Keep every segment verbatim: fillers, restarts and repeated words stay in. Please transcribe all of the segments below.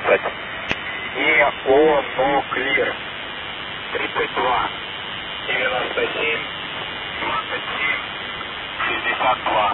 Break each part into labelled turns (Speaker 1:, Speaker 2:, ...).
Speaker 1: восемнадцать. Неоноклир. тридцать два. девяносто семь. двадцать семь. шестьдесят два.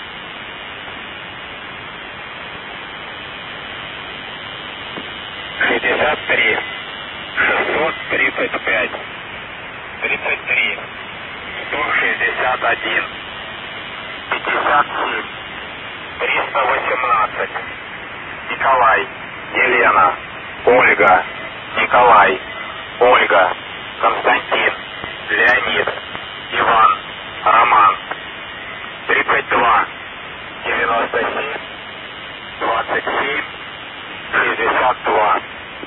Speaker 1: шестьдесят три. шестьсот тридцать пять. тридцать три. сто шестьдесят один. пятьдесят семь. триста восемнадцать. Николай. Елена. Ольга. Николай. Ольга. Константин. Леонид. Иван. Роман. тридцать два. девяносто семь. двадцать семь. шестьдесят два.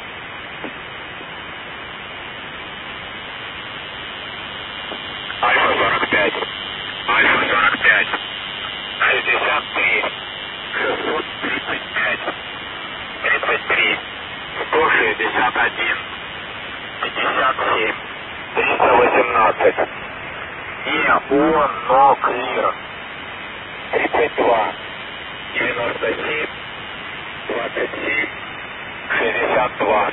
Speaker 1: Альфа сорок пять. Альфа сорок пять. шестьдесят три. шестьсот тридцать пять. тридцать три. сто шестьдесят один. пятьдесят семь. триста восемнадцать. Неоноклир. тридцать два. девяносто семь. двадцать семь. шестьдесят два.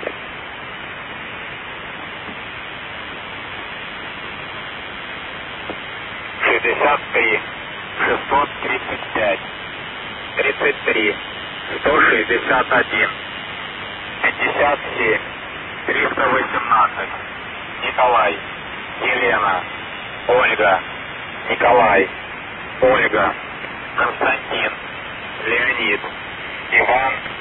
Speaker 1: шестьдесят три. шестьсот тридцать пять. тридцать три. сто шестьдесят один. пятьдесят семь. триста восемнадцать. Николай. Елена. Ольга. Николай. Ольга. Константин. Леонид. Иван.